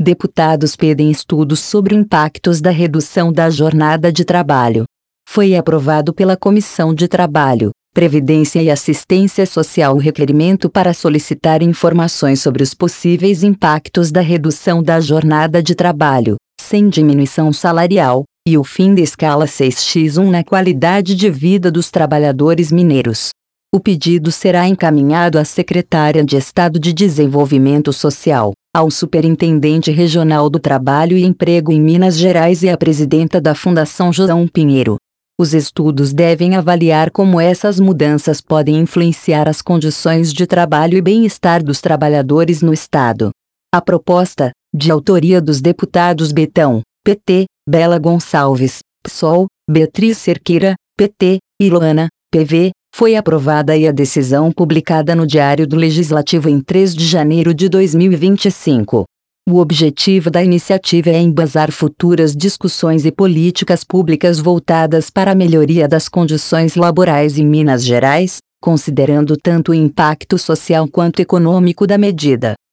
deputados pedem estudos sobre impactos da redução da jornada de trabalho. Foi aprovado pela Comissão de Trabalho, Previdência e Assistência Social o requerimento para solicitar informações sobre os possíveis impactos da redução da jornada de trabalho, sem diminuição salarial, e o fim da escala 6x1 na qualidade de vida dos trabalhadores mineiros. O pedido será encaminhado à Secretária de Estado de Desenvolvimento Social, ao Superintendente Regional do Trabalho e Emprego em Minas Gerais e à presidenta da Fundação João Pinheiro. Os estudos devem avaliar como essas mudanças podem influenciar as condições de trabalho e bem-estar dos trabalhadores no Estado. A proposta, de autoria dos deputados Betão, PT, Bela Gonçalves, PSOL, Beatriz Cerqueira, PT, e Loana, PV, foi aprovada e a decisão publicada no Diário do Legislativo em 3 de janeiro de 2025. O objetivo da iniciativa é embasar futuras discussões e políticas públicas voltadas para a melhoria das condições laborais em Minas Gerais, considerando tanto o impacto social quanto econômico da medida.